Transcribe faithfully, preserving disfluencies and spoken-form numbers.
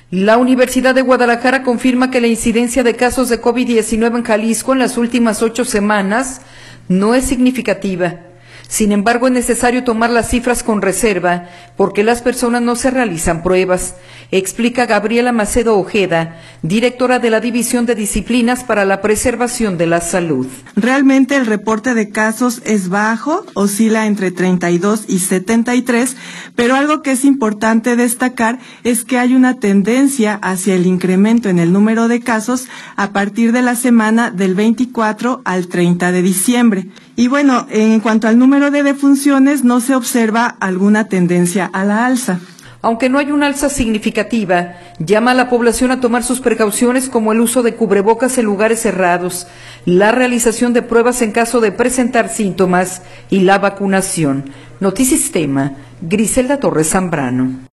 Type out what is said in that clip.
La Universidad de Guadalajara confirma que la incidencia de casos de COVID diecinueve en Jalisco en las últimas ocho semanas no es significativa. Sin embargo, es necesario tomar las cifras con reserva porque las personas no se realizan pruebas, explica Gabriela Macedo Ojeda, directora de la División de Disciplinas para la Preservación de la Salud. Realmente el reporte de casos es bajo, oscila entre treinta y dos y setenta y tres, pero algo que es importante destacar es que hay una tendencia hacia el incremento en el número de casos a partir de la semana del veinticuatro al treinta de diciembre. Y bueno, en cuanto al número de defunciones, no se observa alguna tendencia a la alza. Aunque no hay una alza significativa, llama a la población a tomar sus precauciones como el uso de cubrebocas en lugares cerrados, la realización de pruebas en caso de presentar síntomas y la vacunación. Notisistema, Griselda Torres Zambrano.